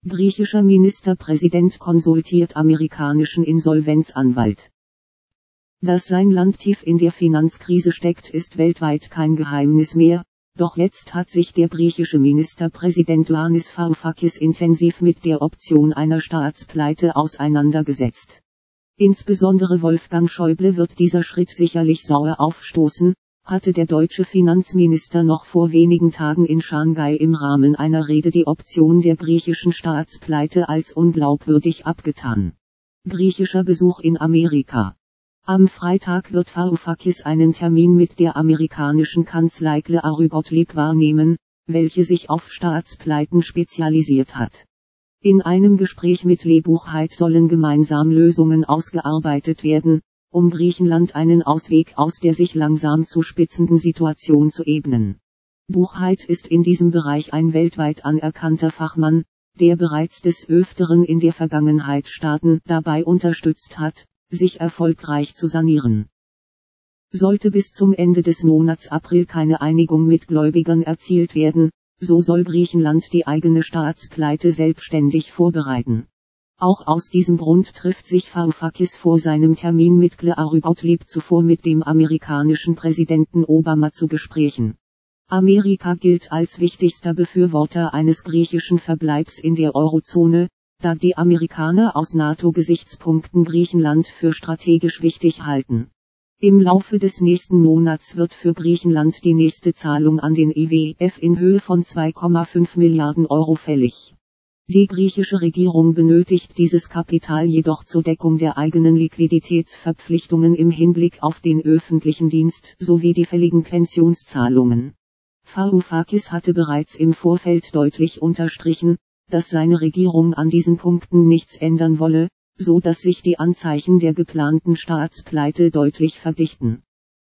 Griechischer Ministerpräsident konsultiert amerikanischen Insolvenzanwalt. Dass sein Land tief in der Finanzkrise steckt, ist weltweit kein Geheimnis mehr, doch jetzt hat sich der griechische Ministerpräsident Ioannis Varoufakis intensiv mit der Option einer Staatspleite auseinandergesetzt. Insbesondere Wolfgang Schäuble wird dieser Schritt sicherlich sauer aufstoßen, hatte der deutsche Finanzminister noch vor wenigen Tagen in Shanghai im Rahmen einer Rede die Option der griechischen Staatspleite als unglaubwürdig abgetan. Griechischer Besuch in Amerika. Am Freitag wird Varoufakis einen Termin mit der amerikanischen Kanzlei Clary Gottlieb wahrnehmen, welche sich auf Staatspleiten spezialisiert hat. In einem Gespräch mit Le Buchheit sollen gemeinsam Lösungen ausgearbeitet werden, um Griechenland einen Ausweg aus der sich langsam zuspitzenden Situation zu ebnen. Buchheit ist in diesem Bereich ein weltweit anerkannter Fachmann, der bereits des Öfteren in der Vergangenheit Staaten dabei unterstützt hat, sich erfolgreich zu sanieren. Sollte bis zum Ende des Monats April keine Einigung mit Gläubigern erzielt werden, so soll Griechenland die eigene Staatspleite selbstständig vorbereiten. Auch aus diesem Grund trifft sich Varoufakis vor seinem Termin mit Clary Gottlieb zuvor mit dem amerikanischen Präsidenten Obama zu Gesprächen. Amerika gilt als wichtigster Befürworter eines griechischen Verbleibs in der Eurozone, da die Amerikaner aus NATO-Gesichtspunkten Griechenland für strategisch wichtig halten. Im Laufe des nächsten Monats wird für Griechenland die nächste Zahlung an den IWF in Höhe von 2,5 Milliarden Euro fällig. Die griechische Regierung benötigt dieses Kapital jedoch zur Deckung der eigenen Liquiditätsverpflichtungen im Hinblick auf den öffentlichen Dienst sowie die fälligen Pensionszahlungen. Varoufakis hatte bereits im Vorfeld deutlich unterstrichen, dass seine Regierung an diesen Punkten nichts ändern wolle, so dass sich die Anzeichen der geplanten Staatspleite deutlich verdichten.